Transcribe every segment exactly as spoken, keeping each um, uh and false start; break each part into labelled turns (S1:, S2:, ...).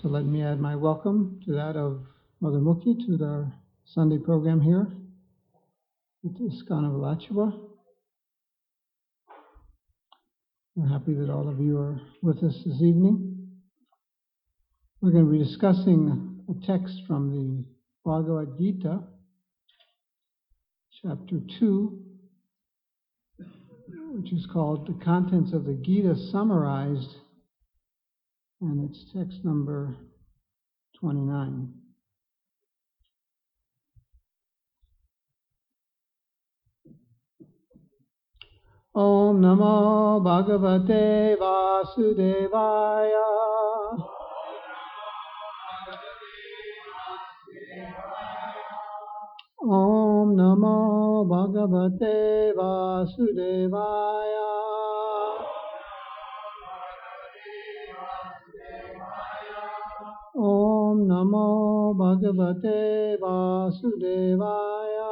S1: So let me add my welcome to that of Mother Mukhi to our Sunday program here at ISKCON of Alachua. We're happy that all of you are with us this evening. We're going to be discussing a text from the Bhagavad Gita, chapter two, which is called The Contents of the Gita Summarized, and it's text number twenty-nine. Om Namo Bhagavate Vasudevaya. Om Namo Bhagavate Vasudevaya. Om Namo Bhagavate Vasudevaya.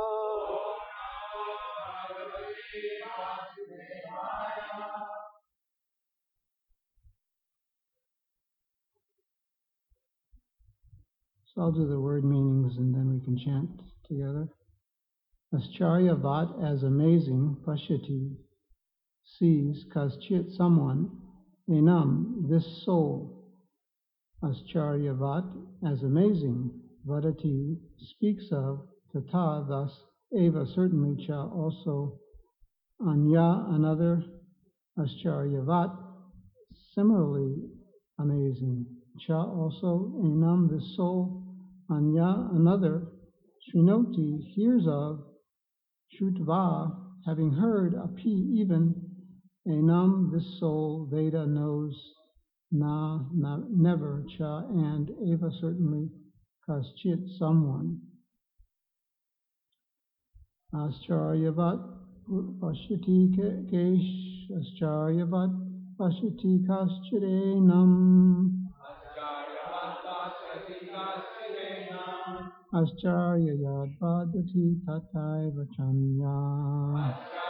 S1: So I'll do the word meanings and then we can chant together. Ascharyavat, as amazing, Pashyati, sees, Kaschit, someone, Enam, this soul. Ascharyavat, as amazing, Vadati, speaks of, Tata, thus, Eva, certainly, Cha, also, Anya, another, Ascharyavat, similarly amazing, Cha, also, Enam, this soul, Anya, another, Srinoti, hears of, Shrutva, having heard, Api, even, Enam, this soul, Veda knows, Na, na never, Cha, and Eva, certainly, Kaschit, someone. Ascharyavat, Pashyati Kesh, Ascharyavat, Pashyati Kaschidinam. Ascharyavat Vadati Tatai Vachanya.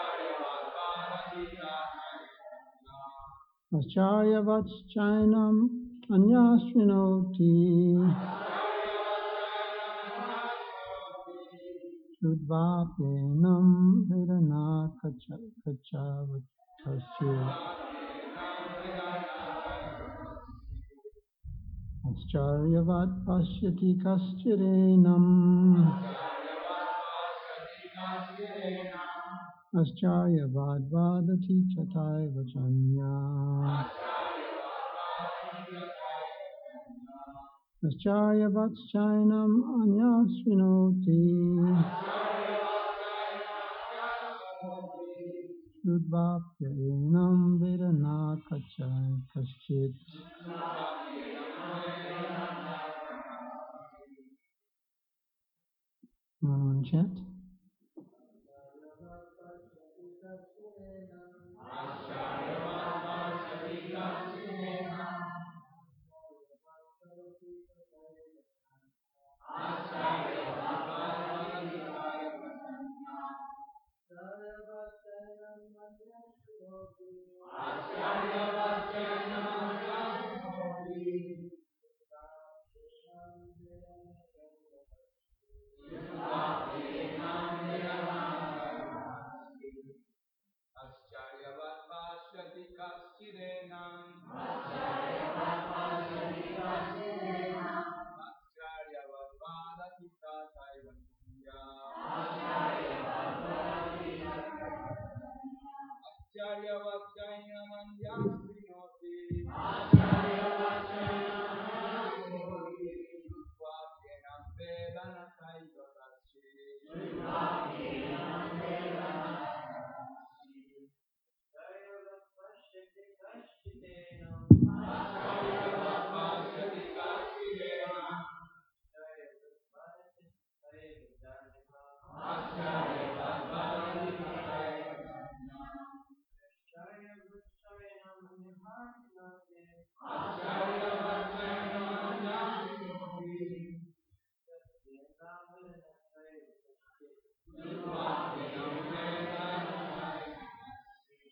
S1: Ascharyavat Chainam Anyasrinoti. Shudvapenam Vedana Kacha Kacha Ascharyavat Pashyati Kaschidinam. Ascharyavat Vadati Chatai Vachanya. Ascharyavat Chainam Anyasrinoti. Shudvapyanam Vedana Kachai Kaschit. Want to chant?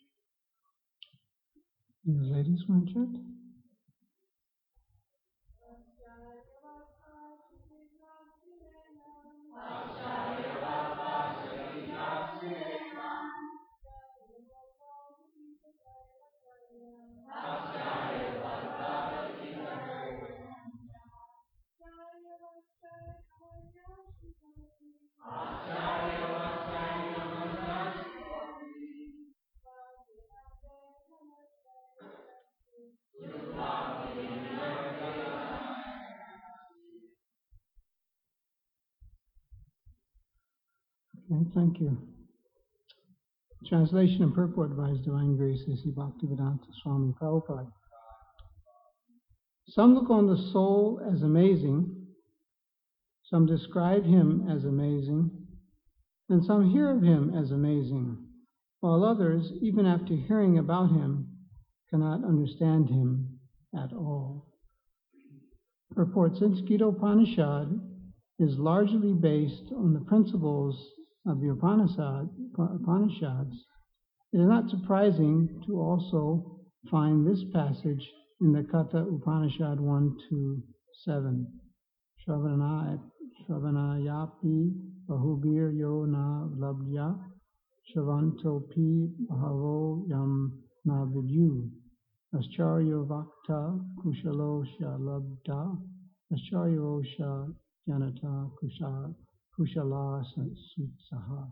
S1: The ladies want to chant? Okay, thank you. Translation and purport by His Divine Grace A C Bhaktivedanta Swami Prabhupada. Some look on the soul as amazing, some describe him as amazing, and some hear of him as amazing, while others, even after hearing about him, cannot understand him at all. Purport: since Gita Upanishad is largely based on the principles of the Upanishad, Upanishads, it is not surprising to also find this passage in the Katha Upanishad one to seven. Shravana Shravanayapi Bahubir Yo Na Labdya Shravantopi Bahavo Yam Na Vidyu Ascharyo Vakta Kushalo Shalabda Ascharyo Sha Janata Kushala Sutsaha.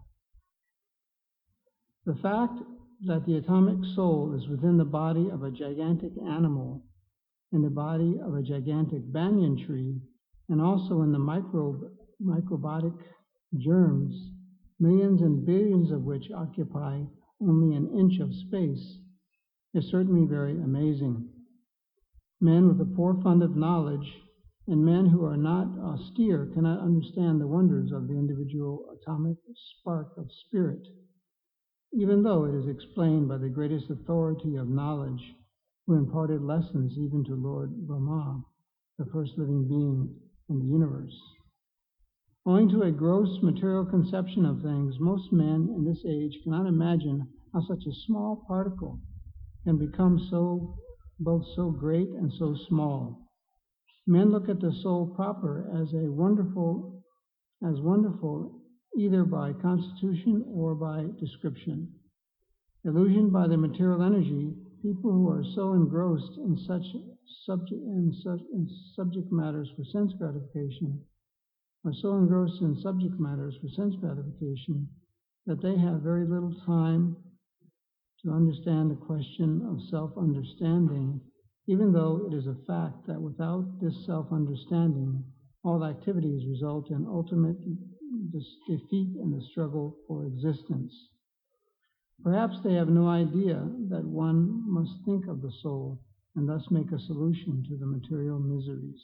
S1: The fact that the atomic soul is within the body of a gigantic animal, in the body of a gigantic banyan tree, and also in the microbe, microbiotic germs, millions and billions of which occupy only an inch of space, is certainly very amazing. Men with a poor fund of knowledge and men who are not austere cannot understand the wonders of the individual atomic spark of spirit, even though it is explained by the greatest authority of knowledge, who imparted lessons even to Lord Brahma, the first living being in the universe. Owing to a gross material conception of things, most men in this age cannot imagine how such a small particle can become so both so great and so small. Men look at the soul proper as a wonderful, as wonderful either by constitution or by description. Illusioned by the material energy, people who are so engrossed in such subject in such in subject matters for sense gratification are so engrossed in subject matters for sense gratification that they have very little time to understand the question of self-understanding, even though it is a fact that without this self-understanding, all activities result in ultimate defeat in the struggle for existence. Perhaps they have no idea that one must think of the soul and thus make a solution to the material miseries.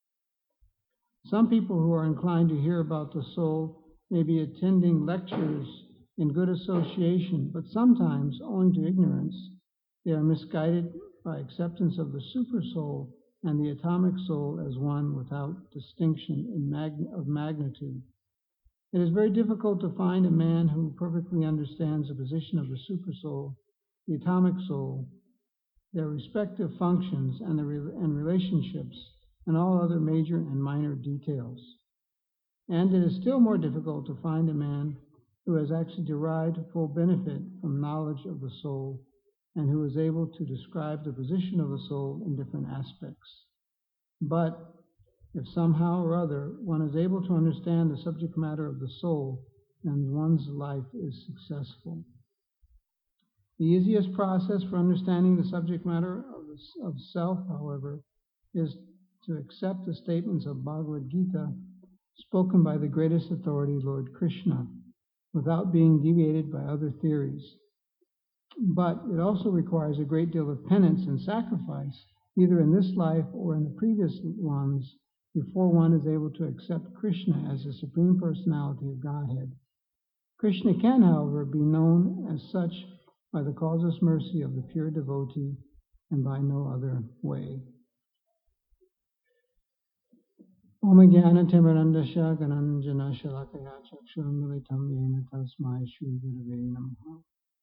S1: Some people who are inclined to hear about the soul may be attending lectures in good association, but sometimes, owing to ignorance, they are misguided by acceptance of the super soul and the atomic soul as one without distinction in mag- of magnitude. It is very difficult to find a man who perfectly understands the position of the super soul, the atomic soul, their respective functions and, the re- and relationships, and all other major and minor details. And it is still more difficult to find a man who has actually derived full benefit from knowledge of the soul and who is able to describe the position of the soul in different aspects. But if somehow or other one is able to understand the subject matter of the soul, then one's life is successful. The easiest process for understanding the subject matter of, the, of self, however, is to accept the statements of Bhagavad Gita spoken by the greatest authority, Lord Krishna, without being deviated by other theories. But it also requires a great deal of penance and sacrifice, either in this life or in the previous ones, before one is able to accept Krishna as the Supreme Personality of Godhead. Krishna can, however, be known as such by the causeless mercy of the pure devotee and by no other way. Om Jnana Timirandasya Gananjana Shalakaya Chakshuram Militam Yena Tasmai Shri Gurave Namaha.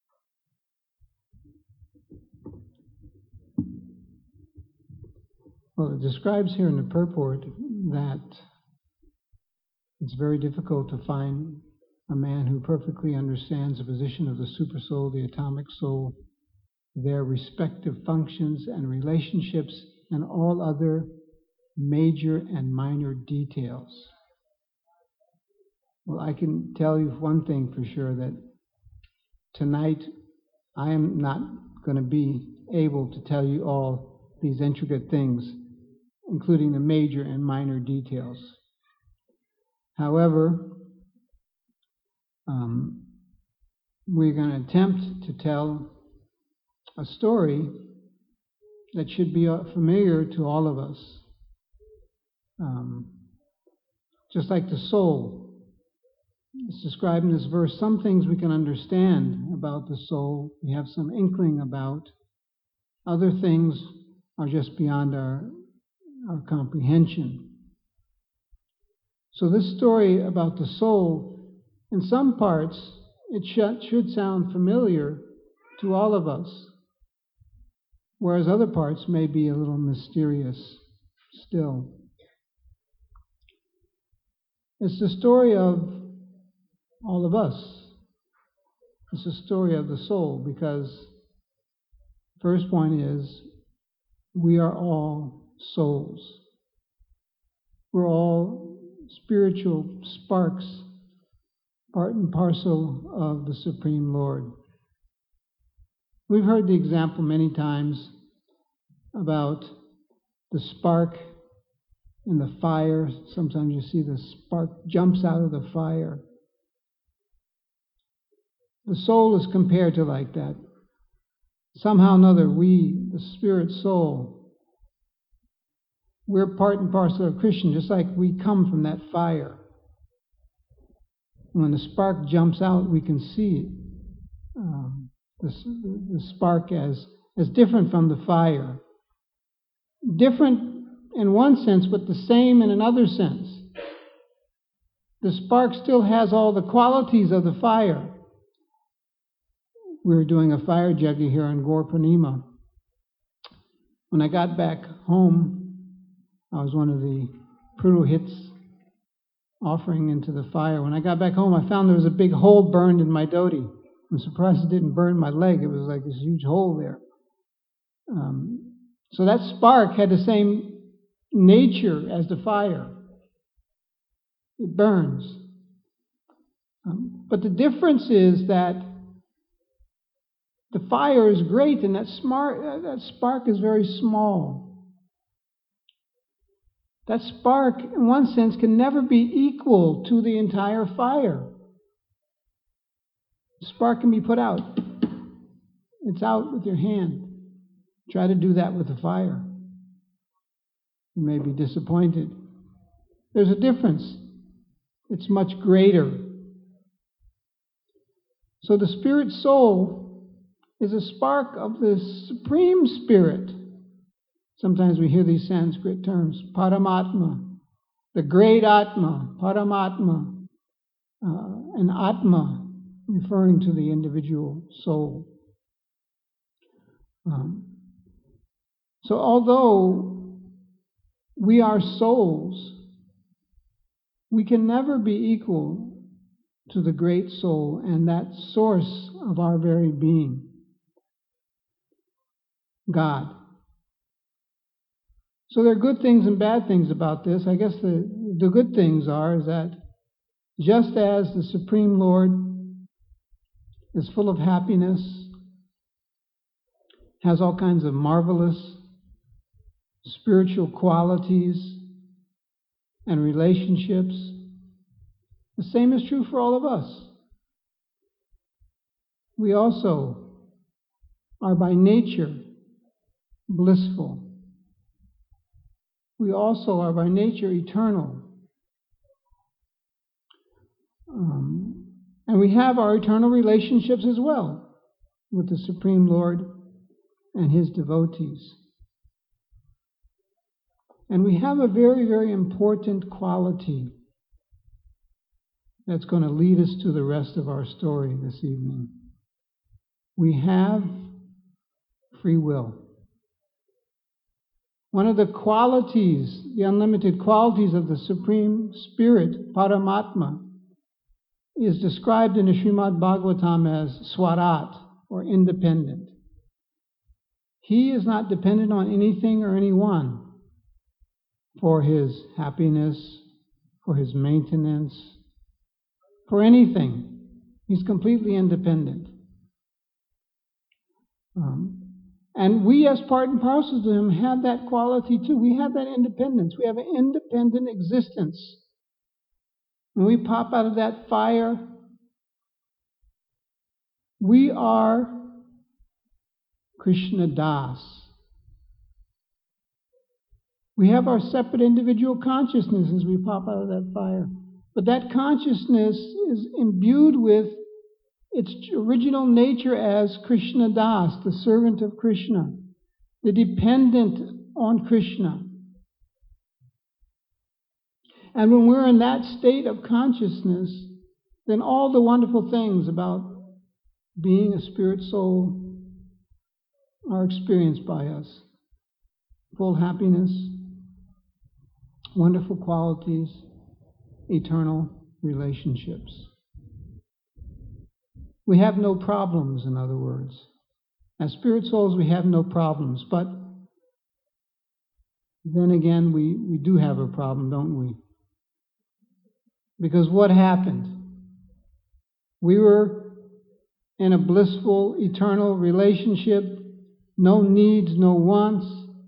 S1: Well, it describes here in the purport that it's very difficult to find a man who perfectly understands the position of the supersoul, the atomic soul, their respective functions and relationships, and all other major and minor details. Well, I can tell you one thing for sure, that tonight I am not going to be able to tell you all these intricate things, including the major and minor details. However, Um, we're going to attempt to tell a story that should be familiar to all of us. Um, just like the soul. It's described in this verse. Some things we can understand about the soul, we have some inkling about. Other things are just beyond our, our comprehension. So this story about the soul, in some parts, it should, should sound familiar to all of us, whereas other parts may be a little mysterious still. It's the story of all of us. It's the story of the soul, because the first point is we are all souls. We're all spiritual sparks, part and parcel of the Supreme Lord. We've heard the example many times about the spark in the fire. Sometimes you see the spark jumps out of the fire. The soul is compared to like that. Somehow or another, we, the spirit soul, we're part and parcel of Christian, just like we come from that fire. When the spark jumps out, we can see um, the, the spark as, as different from the fire. Different in one sense, but the same in another sense. The spark still has all the qualities of the fire. We were doing a fire yajna here on Gaur Purnima. When I got back home, I was one of the purohits offering into the fire. When I got back home, I found there was a big hole burned in my dhoti. I'm surprised it didn't burn my leg. It was like this huge hole there. Um, so that spark had the same nature as the fire. It burns. Um, but the difference is that the fire is great, and that, smart, uh, that spark is very small. That spark, in one sense, can never be equal to the entire fire. The spark can be put out. It's out with your hand. Try to do that with the fire. You may be disappointed. There's a difference. It's much greater. So the spirit soul is a spark of the Supreme Spirit. Sometimes we hear these Sanskrit terms, Paramatma, the great Atma, Paramatma, uh, and Atma, referring to the individual soul. Um, so although we are souls, we can never be equal to the great soul and that source of our very being, God. So there are good things and bad things about this. I guess the, the good things are is that just as the Supreme Lord is full of happiness, has all kinds of marvelous spiritual qualities and relationships, the same is true for all of us. We also are by nature blissful. We also are by nature eternal. Um, and we have our eternal relationships as well with the Supreme Lord and His devotees. And we have a very, very important quality that's going to lead us to the rest of our story this evening. We have free will. One of the qualities, the unlimited qualities of the Supreme Spirit, Paramatma, is described in the Srimad Bhagavatam as Swarat, or independent. He is not dependent on anything or anyone for his happiness, for his maintenance, for anything. He's completely independent. Um, and we, as part and parcel to Him, have that quality too. We have that independence. We have an independent existence. When we pop out of that fire, We are Krishna Das. We have our separate individual consciousness as we pop out of that fire. But that consciousness is imbued with its original nature as Krishna Das, the servant of Krishna, the dependent on Krishna. And when we're in that state of consciousness, then all the wonderful things about being a spirit soul are experienced by us. Full happiness, wonderful qualities, eternal relationships. We have no problems, in other words. As spirit souls, we have no problems. But then again, we, we do have a problem, don't we? Because what happened? We were in a blissful, eternal relationship, no needs, no wants.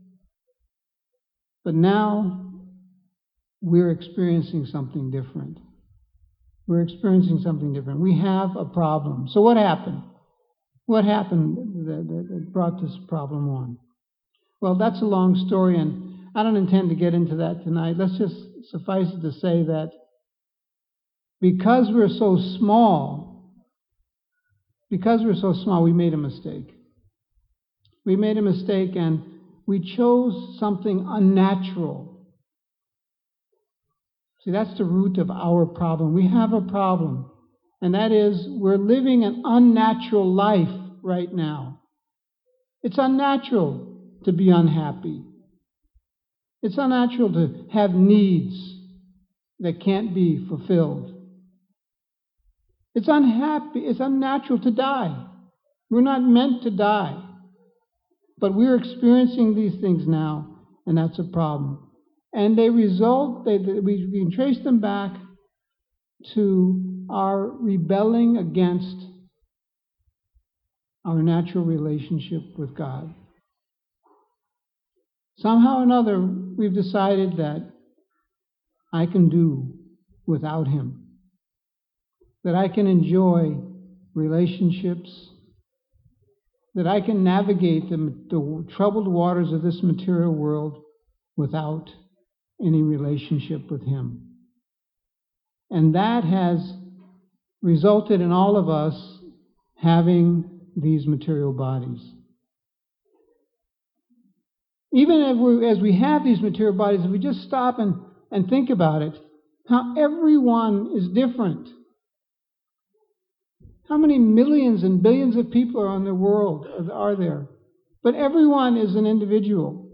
S1: But now we're experiencing something different. We're experiencing something different. We have a problem. So what happened? What happened that, that, that brought this problem on? Well, that's a long story, and I don't intend to get into that tonight. Let's just suffice it to say that because we're so small, because we're so small, we made a mistake. We made a mistake and we chose something unnatural. See, that's the root of our problem. We have a problem, and that is we're living an unnatural life right now. It's unnatural to be unhappy. It's unnatural to have needs that can't be fulfilled. It's unhappy, it's unnatural to die. We're not meant to die. But we're experiencing these things now, and that's a problem. And they result, they, they, we, we can trace them back to our rebelling against our natural relationship with God. Somehow or another, we've decided that I can do without Him. That I can enjoy relationships, that I can navigate the, the troubled waters of this material world without any relationship with Him. And that has resulted in all of us having these material bodies. Even as we, as we have these material bodies, if we just stop and, and think about it, how everyone is different. How many millions and billions of people are in the world, are there? But everyone is an individual.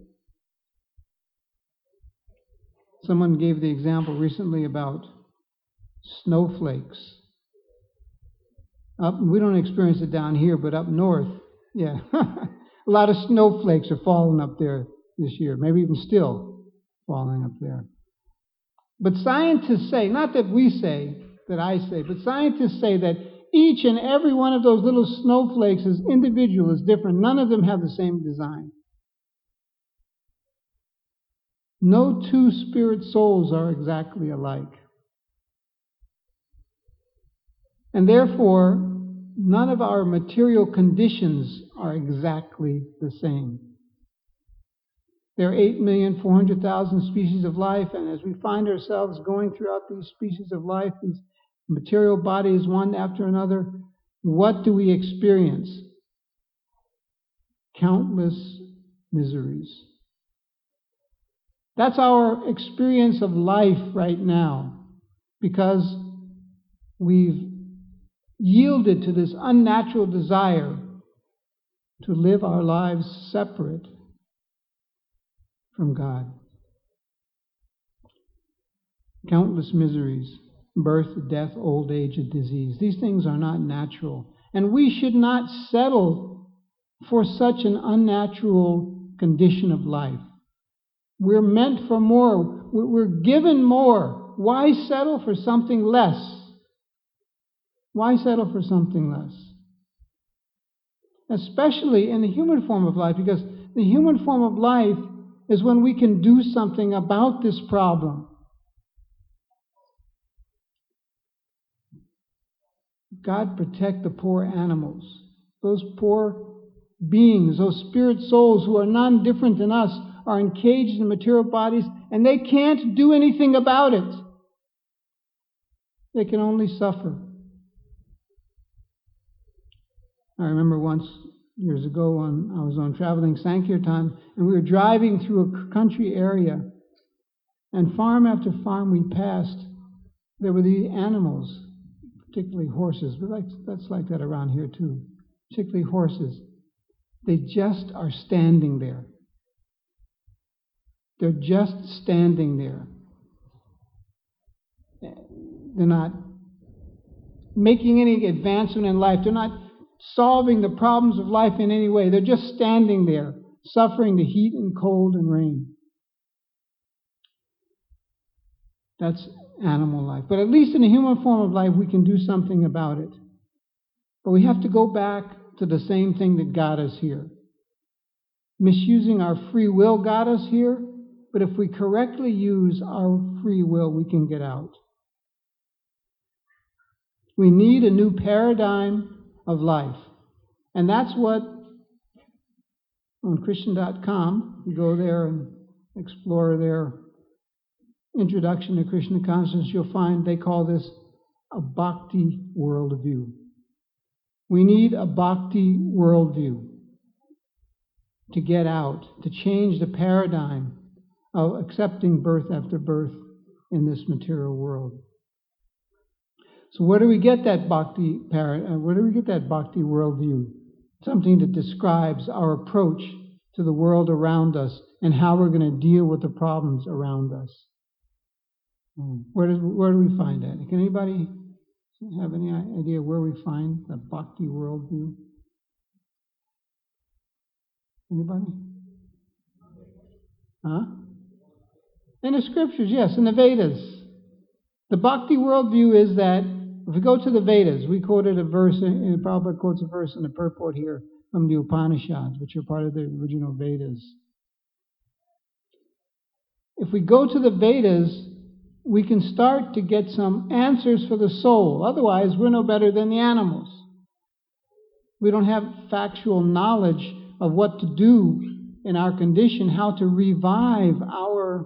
S1: Someone gave the example recently about snowflakes. Up, we don't experience it down here, but up north, yeah. A lot of snowflakes are falling up there this year, maybe even still falling up there. But scientists say, not that we say, that I say, but scientists say that each and every one of those little snowflakes is individual, is different. None of them have the same design. No two spirit souls are exactly alike. And therefore, none of our material conditions are exactly the same. There are eight million four hundred thousand species of life, and as we find ourselves going throughout these species of life, these material bodies one after another, what do we experience? Countless miseries. That's our experience of life right now, because we've yielded to this unnatural desire to live our lives separate from God. Countless miseries. Birth, death, old age, and disease. These things are not natural. And we should not settle for such an unnatural condition of life. We're meant for more. We're given more. Why settle for something less? Why settle for something less? Especially in the human form of life, because the human form of life is when we can do something about this problem. God protect the poor animals, those poor beings, those spirit souls who are none different than us, are encaged in material bodies, and they can't do anything about it. They can only suffer. I remember once, years ago, when I was on traveling Sankirtan, and we were driving through a country area, and farm after farm we passed, there were these animals, particularly horses, but like, that's like that around here too, particularly horses. They just are standing there. They're just standing there. They're not making any advancement in life. They're not solving the problems of life in any way. They're just standing there, suffering the heat and cold and rain. That's animal life. But at least in the human form of life, we can do something about it. But we have to go back to the same thing that got us here. Misusing our free will got us here, but if we correctly use our free will, we can get out. We need a new paradigm of life. And that's what, on Christian dot com, you go there and explore their introduction to Krishna consciousness, you'll find they call this a bhakti worldview. We need a bhakti worldview to get out, to change the paradigm of accepting birth after birth in this material world. So where do we get that bhakti para, uh, where do we get that bhakti worldview? Something that describes our approach to the world around us and how we're going to deal with the problems around us. Where do, where do we find that? Can anybody have any idea where we find the bhakti worldview? Anybody? Huh? In the scriptures, yes, in the Vedas. The bhakti worldview is that, if we go to the Vedas, we quoted a verse, and Prabhupada quotes a verse in the purport here from the Upanishads, which are part of the original Vedas. If we go to the Vedas, we can start to get some answers for the soul. Otherwise, we're no better than the animals. We don't have factual knowledge of what to do in our condition, how to revive our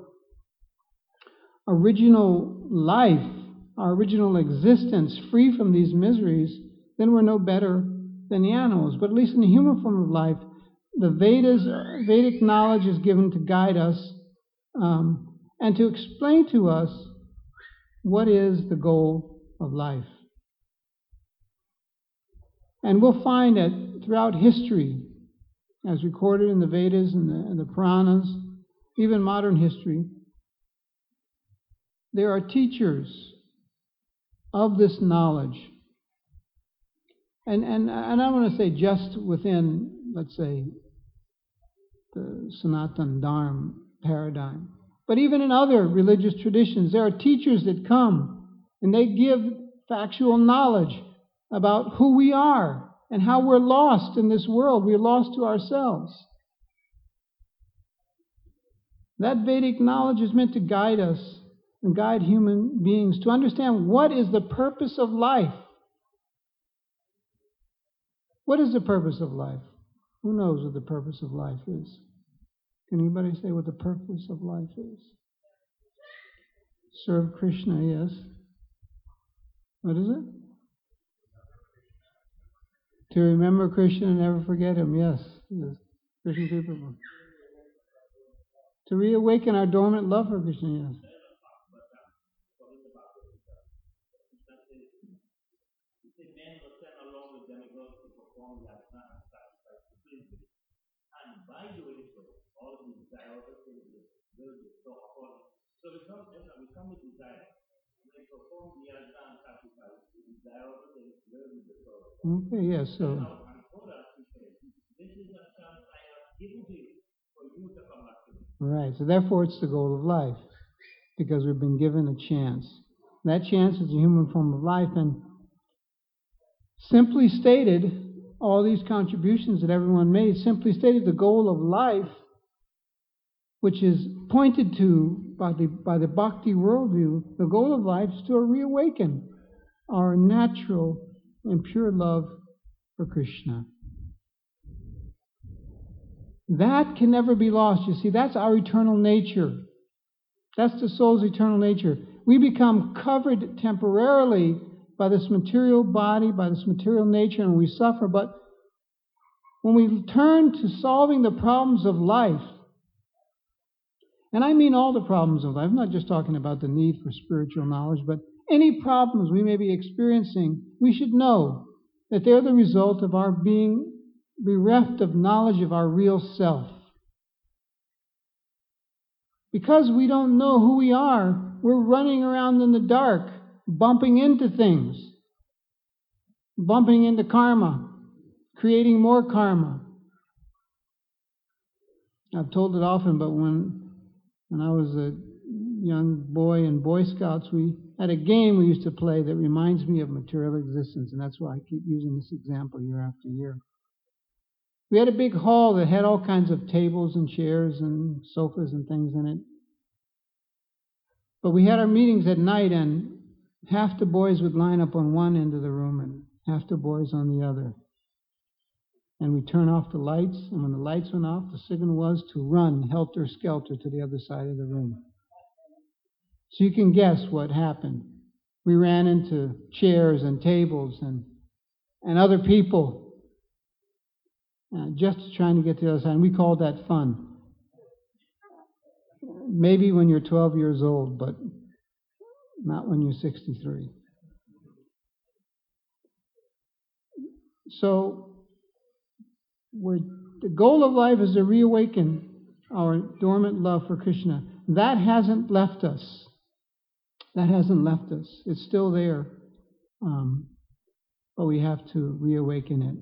S1: original life, our original existence, free from these miseries, then we're no better than the animals. But at least in the human form of life, the Vedas, Vedic knowledge is given to guide us um, and to explain to us what is the goal of life. And we'll find that throughout history, as recorded in the Vedas and the, and the Puranas, even modern history, there are teachers of this knowledge. And, and, and I want to say just within, let's say, the Sanatana Dharma paradigm. But even in other religious traditions, there are teachers that come and they give factual knowledge about who we are and how we're lost in this world. We're lost to ourselves. That Vedic knowledge is meant to guide us and guide human beings to understand what is the purpose of life. What is the purpose of life? Who knows what the purpose of life is? Can anybody say what the purpose of life is? Serve Krishna, yes. What is it? To remember Krishna and never forget him, yes. Yes. Krishna people. To reawaken our dormant love for Krishna, yes.
S2: So we come, we come with desire. We perform the yajna and sacrifice. The desire of the will be the soul.
S1: Okay, yes, so.
S2: This is a chance I have given to you for you to come back to me.
S1: Right, so therefore it's the goal of life, because we've been given a chance. That chance is the human form of life, and simply stated, all these contributions that everyone made, simply stated the goal of life, which is pointed to by the, by the Bhakti worldview, the goal of life is to reawaken our natural and pure love for Krishna. That can never be lost. You see, that's our eternal nature. That's the soul's eternal nature. We become covered temporarily by this material body, by this material nature, and we suffer. But when we turn to solving the problems of life, and I mean all the problems of life, I'm not just talking about the need for spiritual knowledge, but any problems we may be experiencing, we should know that they're the result of our being bereft of knowledge of our real self. Because we don't know who we are, we're running around in the dark, bumping into things, bumping into karma, creating more karma. I've told it often, but when, when I was a young boy in Boy Scouts, we had a game we used to play that reminds me of material existence, and that's why I keep using this example year after year. We had a big hall that had all kinds of tables and chairs and sofas and things in it. But we had our meetings at night, and half the boys would line up on one end of the room and half the boys on the other. And we'd turn off the lights, and when the lights went off, the signal was to run helter-skelter to the other side of the room. So you can guess what happened. We ran into chairs and tables and, and other people, uh, just trying to get to the other side. And we called that fun. Maybe when you're twelve years old, but not when you're sixty-three. So, we're, the goal of life is to reawaken our dormant love for Krishna. That hasn't left us. That hasn't left us. It's still there. Um, but we have to reawaken it.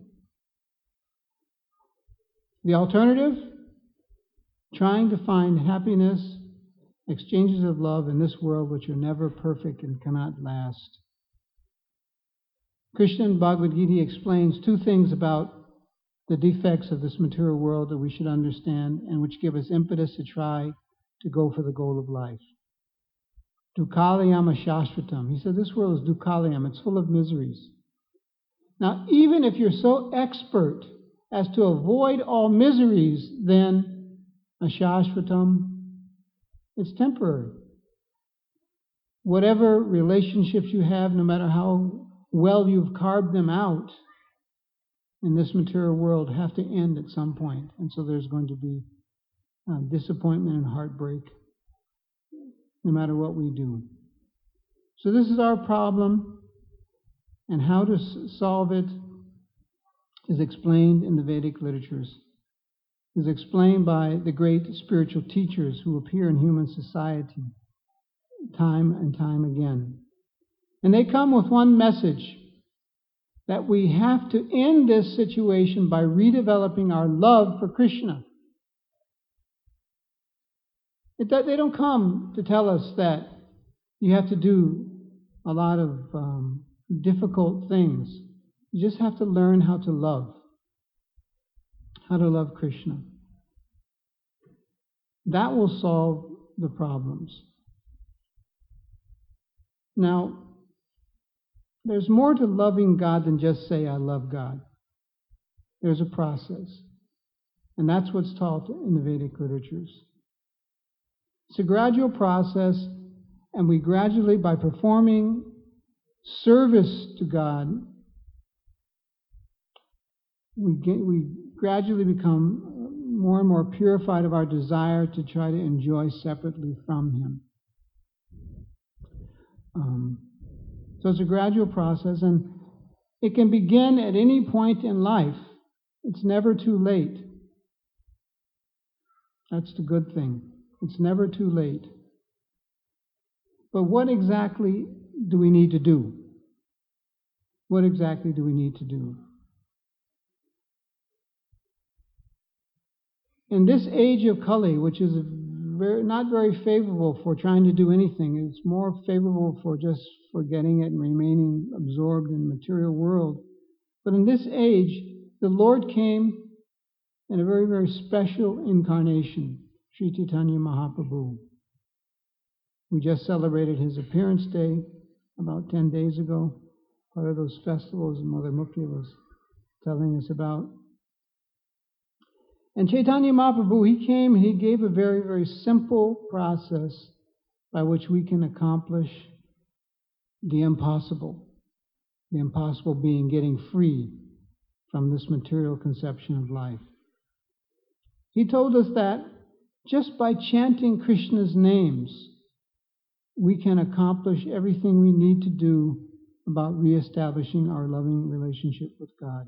S1: The alternative? Trying to find happiness, exchanges of love in this world which are never perfect and cannot last. Krishna in Bhagavad Gita explains two things about the defects of this material world that we should understand and which give us impetus to try to go for the goal of life. Dukkalayam Shashvatam. He said this world is Dukkalayam. It's full of miseries. Now, even if you're so expert as to avoid all miseries, then Ashashvatam, it's temporary. Whatever relationships you have, no matter how well you've carved them out in this material world, have to end at some point. And so there's going to be uh, disappointment and heartbreak, no matter what we do. So this is our problem, and how to s- solve it is explained in the Vedic literatures. Is explained by the great spiritual teachers who appear in human society time and time again. And they come with one message, that we have to end this situation by redeveloping our love for Krishna. It, they don't come to tell us that you have to do a lot of um, difficult things. You just have to learn how to love. How to love Krishna. That will solve the problems. Now, there's more to loving God than just say, I love God. There's a process. And that's what's taught in the Vedic literatures. It's a gradual process, and we gradually, by performing service to God, we get, we gradually become more and more purified of our desire to try to enjoy separately from Him. Um, so it's a gradual process, and it can begin at any point in life. It's never too late. That's the good thing. It's never too late. But what exactly do we need to do? What exactly do we need to do? In this age of Kali, which is very, not very favorable for trying to do anything, it's more favorable for just forgetting it and remaining absorbed in the material world. But in this age, the Lord came in a very, very special incarnation, Sri Chaitanya Mahaprabhu. We just celebrated his appearance day about ten days ago. part of those festivals Mother Mukhi was telling us about. And Chaitanya Mahaprabhu, he came and he gave a very, very simple process by which we can accomplish the impossible. The impossible being getting free from this material conception of life. He told us that just by chanting Krishna's names, we can accomplish everything we need to do about reestablishing our loving relationship with God.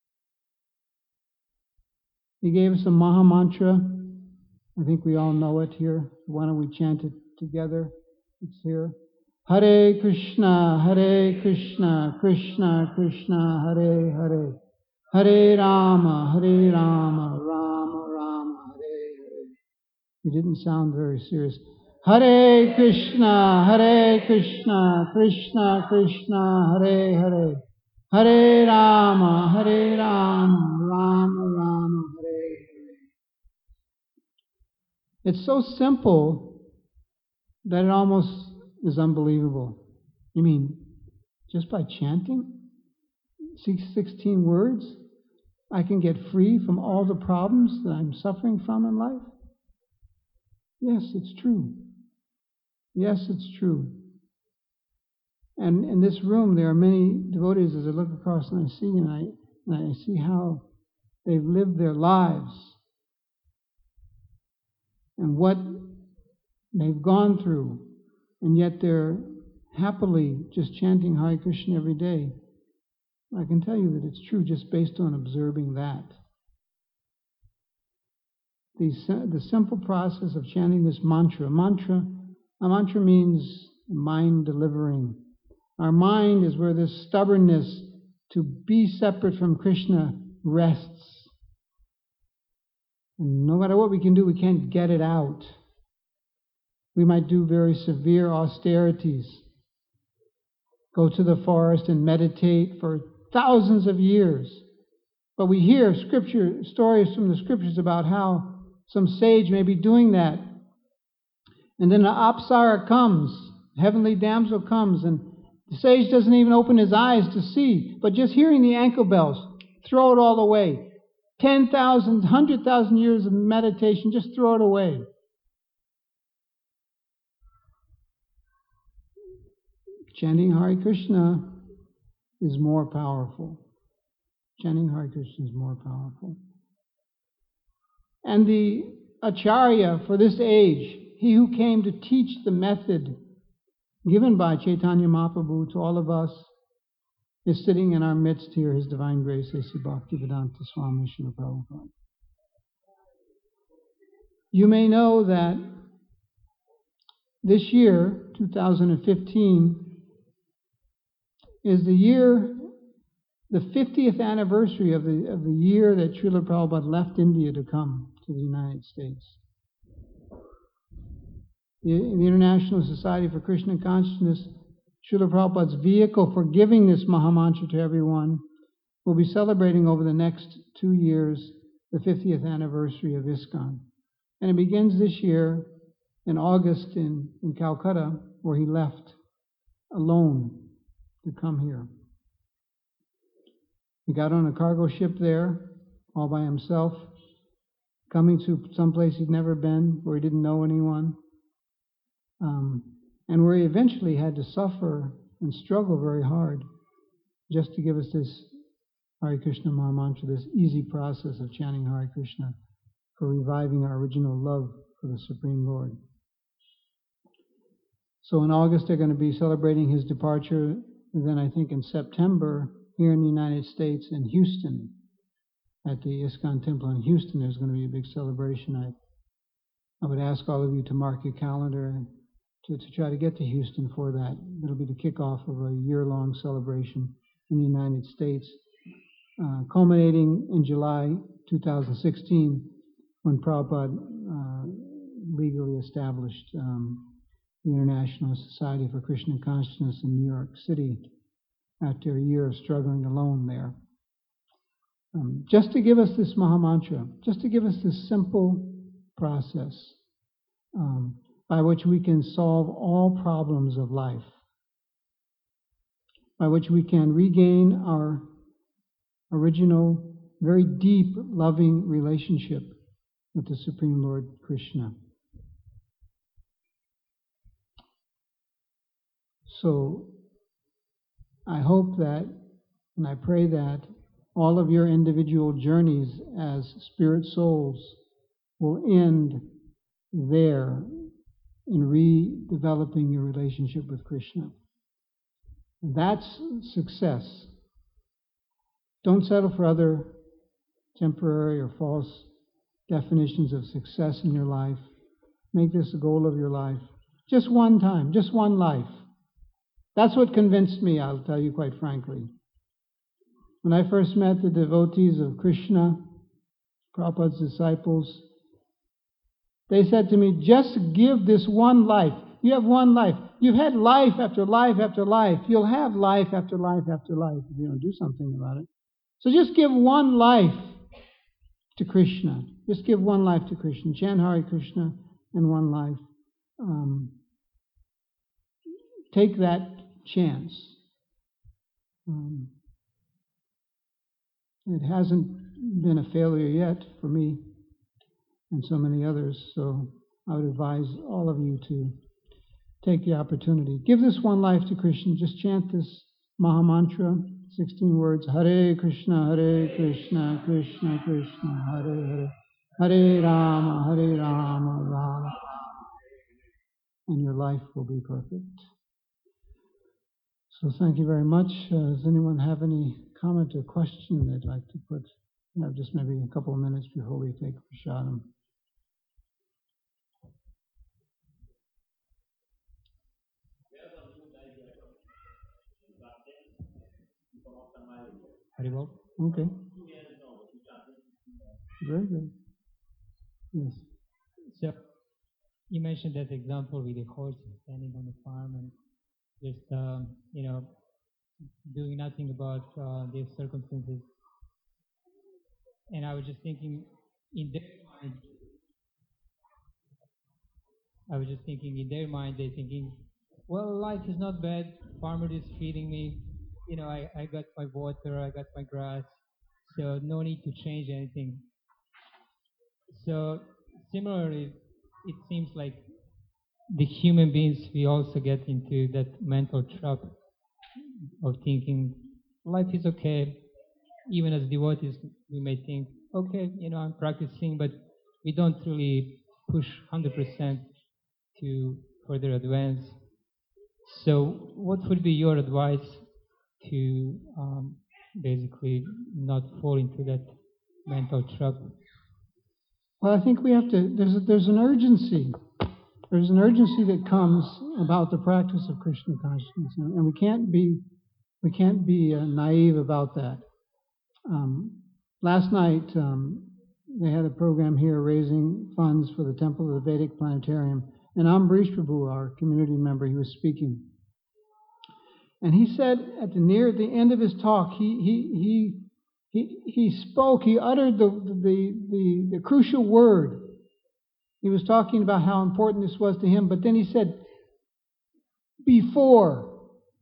S1: He gave us a Maha Mantra. I think we all know it here. Why don't we chant it together? It's here. Hare Krishna, Hare Krishna, Krishna Krishna, Hare Hare. Hare Rama, Hare Rama, Rama Rama, Hare Hare. It didn't sound very serious. Hare Krishna, Hare Krishna, Krishna Krishna, Hare Hare. Hare Rama, Hare Rama, Rama Rama, Hare Hare. It's so simple that it almost is unbelievable. You mean, just by chanting sixteen words, I can get free from all the problems that I'm suffering from in life? Yes, it's true. Yes, it's true. And in this room, there are many devotees as I look across and I see, and I, and I see how they've lived their lives and what they've gone through, and yet they're happily just chanting Hare Krishna every day. I can tell you that it's true just based on observing that. The, the simple process of chanting this mantra. Mantra, a mantra means mind delivering. Our mind is where this stubbornness to be separate from Krishna rests. And no matter what we can do, we can't get it out. We might do very severe austerities. Go to the forest and meditate for thousands of years. But we hear scripture stories from the scriptures about how some sage may be doing that. And then an apsara comes, a heavenly damsel comes, and the sage doesn't even open his eyes to see, but just hearing the ankle bells, throw it all away. ten thousand, one hundred thousand years of meditation, just throw it away. Chanting Hare Krishna is more powerful. Chanting Hare Krishna is more powerful. And the Acharya for this age, he who came to teach the method given by Chaitanya Mahaprabhu to all of us, is sitting in our midst here, His Divine Grace, A C Bhaktivedanta Swami Srila Prabhupada. You may know that this year, two thousand fifteen, is the year, the fiftieth anniversary of the of the year that Srila Prabhupada left India to come to the United States. The, the International Society for Krishna Consciousness, Srila Prabhupada's vehicle for giving this Mahamantra to everyone, will be celebrating over the next two years the fiftieth anniversary of ISKCON. And it begins this year in August in, in Calcutta, where he left alone to come here. He got on a cargo ship there, all by himself, coming to someplace he'd never been, where he didn't know anyone, um, and where he eventually had to suffer and struggle very hard just to give us this Hare Krishna Mahamantra, this easy process of chanting Hare Krishna for reviving our original love for the Supreme Lord. So in August they're going to be celebrating his departure, and then I think in September, here in the United States, in Houston, at the ISKCON Temple in Houston, there's going to be a big celebration. I, I would ask all of you to mark your calendar to, to try to get to Houston for that. It'll be the kickoff of a year-long celebration in the United States, uh, culminating in July two thousand sixteen, when Prabhupada uh, legally established um, the International Society for Krishna Consciousness in New York City after a year of struggling alone there. Um, just to give us this Mahamantra, just to give us this simple process um, by which we can solve all problems of life, by which we can regain our original, very deep, loving relationship with the Supreme Lord Krishna. So, I hope that, and I pray that, all of your individual journeys as spirit souls will end there in redeveloping your relationship with Krishna. That's success. Don't settle for other temporary or false definitions of success in your life. Make this a goal of your life. Just one time, just one life. That's what convinced me, I'll tell you quite frankly. When I first met the devotees of Krishna, Prabhupada's disciples, they said to me, just give this one life. You have one life. You've had life after life after life. You'll have life after life after life if you don't do something about it. So just give one life to Krishna. Just give one life to Krishna. Chant Hare Krishna and one life. Um, take that chance. Um, it hasn't been a failure yet for me and so many others, so I would advise all of you to take the opportunity. Give this one life to Krishna. Just chant this Maha Mantra, sixteen words. Hare Krishna, Hare Krishna, Krishna Krishna, Hare Hare, Hare Rama, Hare Rama, Rama, and your life will be perfect. So thank you very much. Uh, does anyone have any comment or question they'd like to put? You have just maybe a couple of minutes before we take prasadam.
S3: Haribol?
S1: Okay. Very good. Yes.
S3: So you mentioned that example with the horse standing on the farm and just, um, you know, doing nothing about uh, these circumstances. And I was just thinking, in their mind, I was just thinking, in their mind, they're thinking, well, life is not bad. Farmer is feeding me. You know, I, I got my water, I got my grass, so no need to change anything. So similarly, it seems like the human beings, we also get into that mental trap of thinking life is okay. Even as devotees, we may think, okay, you know, I'm practicing, but we don't really push one hundred percent to further advance. So what would be your advice to um, basically not fall into that mental trap?
S1: Well, I think we have to, there's, a, there's an urgency. There's an urgency that comes about the practice of Krishna consciousness, and, and we can't be, we can't be uh, naive about that. Um, last night, um, they had a program here raising funds for the Temple of the Vedic Planetarium, and Ambrish Prabhu, our community member, he was speaking. And he said at the near the end of his talk, he he he he, he spoke, he uttered the, the the the crucial word. He was talking about how important this was to him, but then he said, before.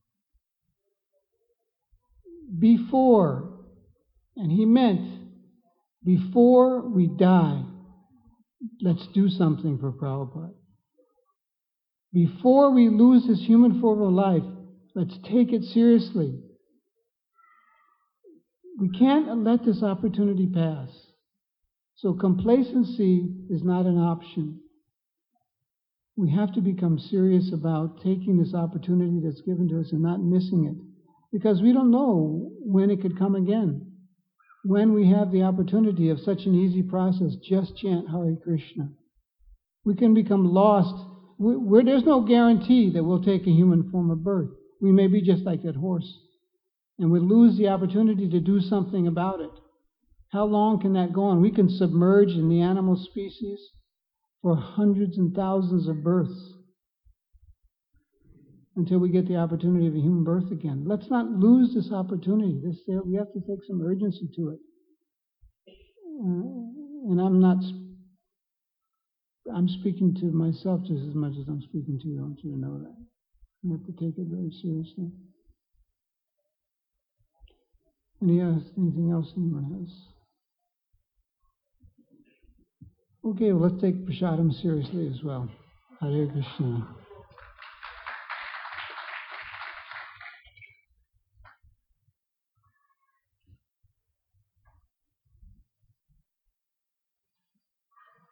S1: Before. And he meant, before we die, let's do something for Prabhupada. Before we lose this human form of life, let's take it seriously. We can't let this opportunity pass. So complacency is not an option. We have to become serious about taking this opportunity that's given to us and not missing it. Because we don't know when it could come again. When we have the opportunity of such an easy process, just chant Hare Krishna. We can become lost. We, we're, there's no guarantee that we'll take a human form of birth. We may be just like that horse. And we lose the opportunity to do something about it. How long can that go on? We can submerge in the animal species for hundreds and thousands of births until we get the opportunity of a human birth again. Let's not lose this opportunity. This, we have to take some urgency to it. Uh, and I'm not, I'm speaking to myself just as much as I'm speaking to you. I want you to know that. We have to take it very seriously. Any else, anything else anyone has? Okay, well, let's take Prasadam seriously as well. Hare Krishna.